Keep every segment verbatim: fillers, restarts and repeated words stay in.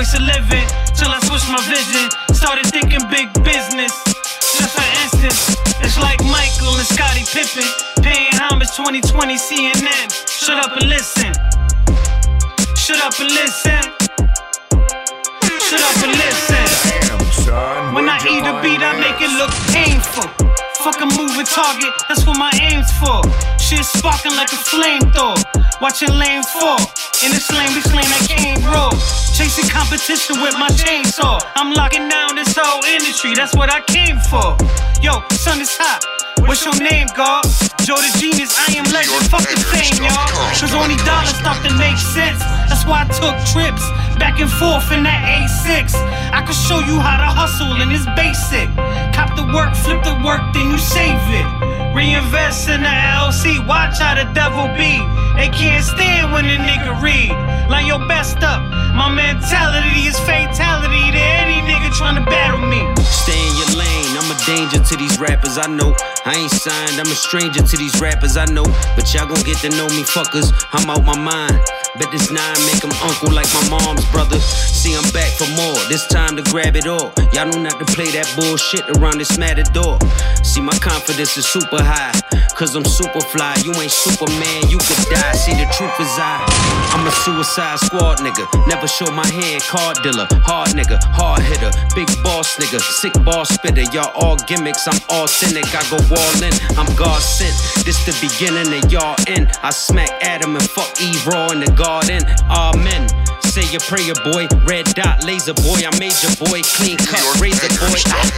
choice of living. Till I switched my vision, started thinking big business. Just for instance, it's like Michael and Scottie Pippen paying homage twenty twenty C N N. Shut up and listen. Shut up and listen. Shut up and listen. Damn, son, when I eat a beat, I make it look painful. Fuck a moving target, that's what my aim's for. Shit sparking like a flamethrower. Watching lanes fall. In this lane, we slain like Kane Roll. Chasing competition with my chainsaw. I'm locking down this whole industry, that's what I came for. Yo, sun is hot. What's your name, God? Joe the Genius, I am legend. Fuck the fame, y'all. Cause only dollars start to make sense. That's why I took trips back and forth in that A six. I could show you how to hustle and it's basic. Cop the work, flip the work, then you save it. Reinvest in the L C, watch how the devil be. They can't stand when a nigga read. Line your best up. My mentality is fatality to any nigga trying to battle me. Stay in your lane, I'm a danger to these rappers, I know. I ain't signed, I'm a stranger to these rappers, I know. But y'all gon' get to know me, fuckers, I'm out my mind. Bet this nine make him uncle like my mom's brother. See, I'm back for more, this time to grab it all. Y'all know not to play that bullshit around this matador. See, my confidence is super high, cause I'm super fly. You ain't Superman, you could die. See, the truth is I, I'm a suicide squad nigga. Never show my hand, card dealer. Hard nigga, hard hitter, big boss nigga, sick boss spitter. Y'all all gimmicks, I'm authentic. I go all in, I'm God sent. This the beginning and y'all end. I smack Adam and fuck Eve raw in the garden. Amen. Say your prayer, boy. Red dot, laser boy. I made your boy. Clean cut, razor boy.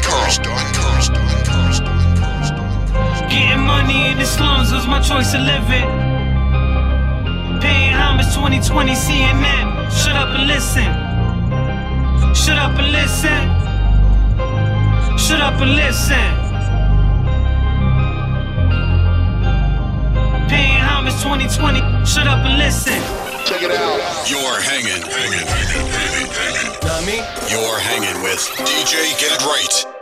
Getting money in the slums was my choice of living. Paying homage twenty twenty C N N. Shut up and listen. Shut up and listen. Shut up and listen. Paying homage twenty twenty. Shut up and listen. Check it out. You're hanging, hanging, hanging, hanging, hanging. You're hanging with D J Get It Right.